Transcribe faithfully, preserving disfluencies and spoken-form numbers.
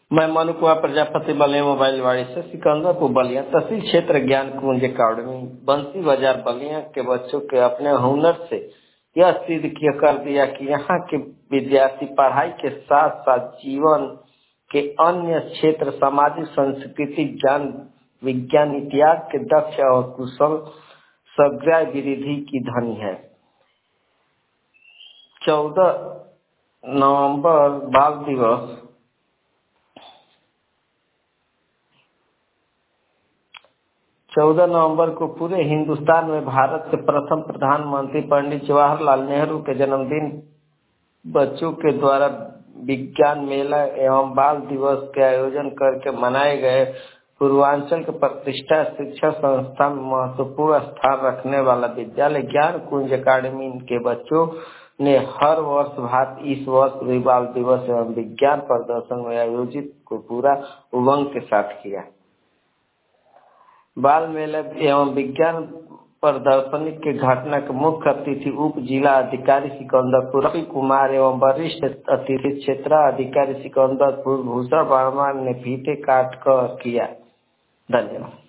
मैं मनु कुमार प्रजापति बलिया मोबाइल वाड़ी से सिकंदरपुर बलिया तहसील क्षेत्र ज्ञान कुंज अकादमी बंसी बाजार बलिया के बच्चों के अपने हुनर से यह सिद्ध किया कर दिया कि यहाँ के विद्यार्थी पढ़ाई के साथ साथ जीवन के अन्य क्षेत्र सामाजिक संस्कृति ज्ञान विज्ञान इतिहास के दक्ष और कुशल सग्राय विधि की धनी है। चौदह नवंबर बाल दिवस चौदह नवंबर को पूरे हिंदुस्तान में भारत के प्रथम प्रधानमंत्री पंडित जवाहरलाल नेहरू के जन्मदिन बच्चों के द्वारा विज्ञान मेला एवं बाल दिवस के आयोजन करके मनाए गए। पूर्वांचल के प्रतिष्ठा शिक्षा संस्था में महत्वपूर्ण स्थान रखने वाला विद्यालय ज्ञान कुंज अकादमी के बच्चों ने हर वर्ष भांति इस वर्ष भी बाल दिवस एवं विज्ञान प्रदर्शन में आयोजित को पूरा उमंग के साथ किया। बाल मेला एवं विज्ञान प्रदर्शनी के घटना के मुख्य अतिथि उप जिला अधिकारी सिकंदरपुर रवि कुमार एवं वरिष्ठ अतिथि क्षेत्र अधिकारी सिकंदरपुर भूषण वर्मा ने फीते काट कर किया। धन्यवाद।